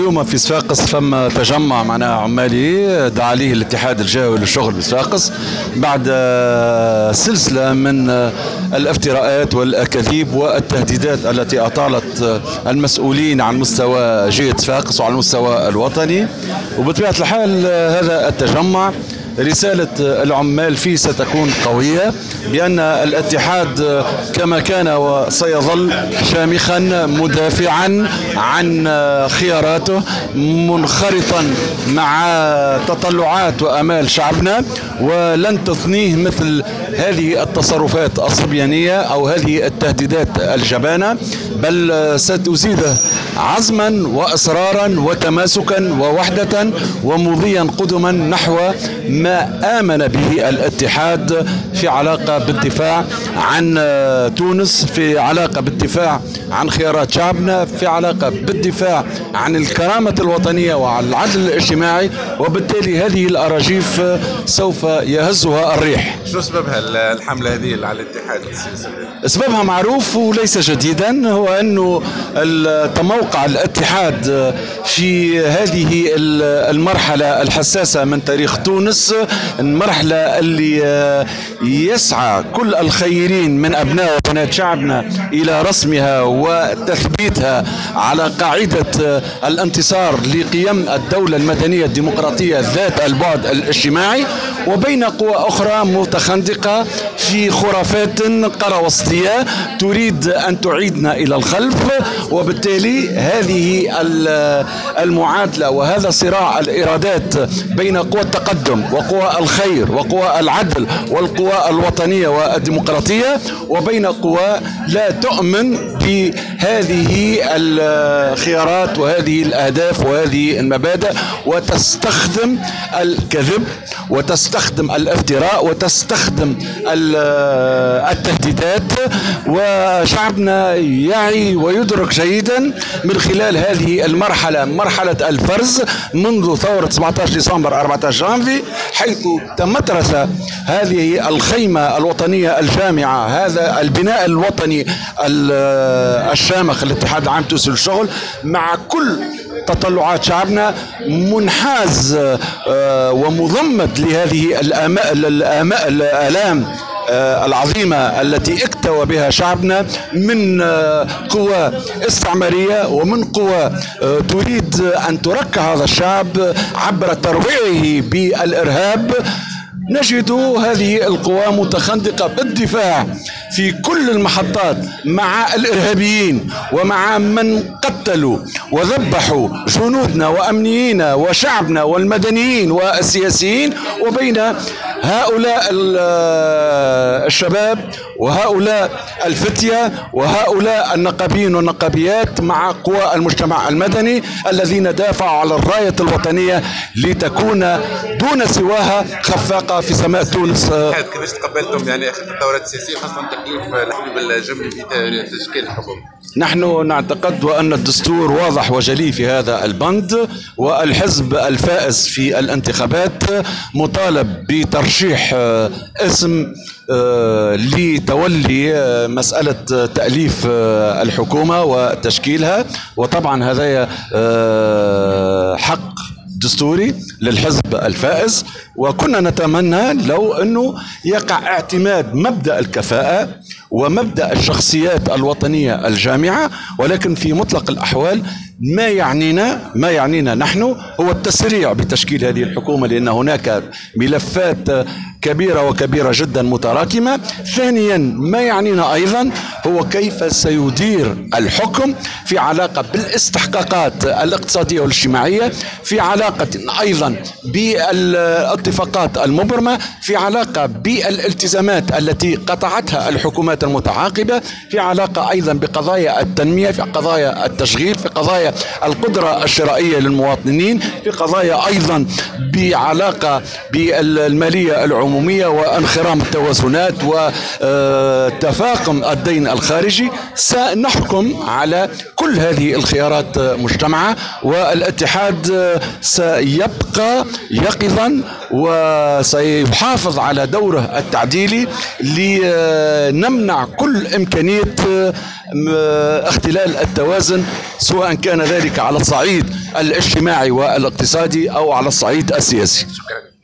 اليوم في صفاقس فما تجمع معناها عمالي دعا عليه الاتحاد الجهوي للشغل بصفاقس بعد سلسلة من الافتراءات والأكاذيب والتهديدات التي أطالت المسؤولين عن مستوى جهة صفاقس وعلى المستوى الوطني. وبطبيعة الحال هذا التجمع رسالة العمال فيه ستكون قوية بأن الاتحاد كما كان وسيظل شامخا مدافعا عن خياراته منخرطا مع تطلعات وأمال شعبنا، ولن تثنيه مثل هذه التصرفات الصبيانية أو هذه التهديدات الجبانة، بل ستزيده عزما وإصرارا وتماسكا ووحدة ومضيا قدما نحو ما آمن به الاتحاد في علاقة بالدفاع عن تونس، في علاقة بالدفاع عن خيارات شعبنا، في علاقة بالدفاع عن الكرامة الوطنية وعن العدل الاجتماعي. وبالتالي هذه الأراجيف سوف يهزها الريح. شو سببها الحملة هذه على الاتحاد؟ سببها معروف وليس جديدا، هو أنه تموقع الاتحاد في هذه المرحلة الحساسة من تاريخ تونس، المرحلة اللي يسعى كل الخيرين من أبناء وبنات شعبنا إلى رسمها وتثبيتها على قاعدة الانتصار لقيم الدولة المدنية الديمقراطية ذات البعد الاجتماعي، وبين قوى أخرى متخندقة في خرافات قروسطية تريد أن تعيدنا إلى الخلف. وبالتالي هذه المعادلة وهذا صراع الإرادات بين قوى التقدم وقوى الخير وقوى العدل والقوى الوطنية والديمقراطية، وبين قوى لا تؤمن بهذه الخيارات وهذه الأهداف وهذه المبادئ، وتستخدم الكذب وتستخدم الافتراء وتستخدم التهديدات. وشعبنا يعي ويدرك جيدا من خلال هذه المرحلة، مرحلة الفرز منذ ثورة 17 ديسمبر 14 جانفي، حيث تمترس هذه الخيمة الوطنية الجامعة، هذا البناء الوطني الشامخ الاتحاد العام التونسي للشغل، مع كل تطلعات شعبنا، منحاز ومضمد لهذه الآلام العظيمة التي اكتوى بها شعبنا من قوى استعمارية ومن قوى تريد أن تركع هذا الشعب عبر ترويعه بالإرهاب. نجد هذه القوى متخندقة بالدفاع في كل المحطات مع الإرهابيين ومع من قتلوا وذبحوا جنودنا وأمنيين وشعبنا والمدنيين والسياسيين، وبين هؤلاء الشباب وهؤلاء الفتية وهؤلاء النقابيين والنقابيات مع قوى المجتمع المدني الذين دافعوا على الراية الوطنية لتكون دون سواها خفاقة في سماء تونس. كيفاش تقبلتم يعني الثورات السياسية خاصة تكليف الحبيب الجملي في تشكيل الحكومة؟ نحن نعتقد وأن الدستور واضح وجلي في هذا البند، والحزب الفائز في الانتخابات مطالب بترشيح اسم لتولي مسألة تأليف الحكومة وتشكيلها، وطبعا هذا حق دستوري للحزب الفائز. وكنا نتمنى لو أنه يقع اعتماد مبدأ الكفاءة ومبدأ الشخصيات الوطنية الجامعة، ولكن في مطلق الأحوال ما يعنينا نحن هو التسريع بتشكيل هذه الحكومة، لأن هناك ملفات كبيرة جدا متراكمة. ثانيا ما يعنينا أيضا هو كيف سيدير الحكم في علاقة بالاستحقاقات الاقتصادية والاجتماعية، في علاقة أيضا بالاتفاقات المبرمة، في علاقة بالالتزامات التي قطعتها الحكومات المتعاقبة، في علاقة أيضا بقضايا التنمية، في قضايا التشغيل، في قضايا القدرة الشرائية للمواطنين، في قضايا أيضا بعلاقة بالمالية العمومية وانخرام التوازنات وتفاقم الدين الخارجي. سنحكم على كل هذه الخيارات مجتمعة، والاتحاد سيبقى يقظا وسيحافظ على دوره التعديلي لنمنع كل إمكانية اختلال التوازن، سواء كان كان ذلك على الصعيد الاجتماعي والاقتصادي أو على الصعيد السياسي. شكرا.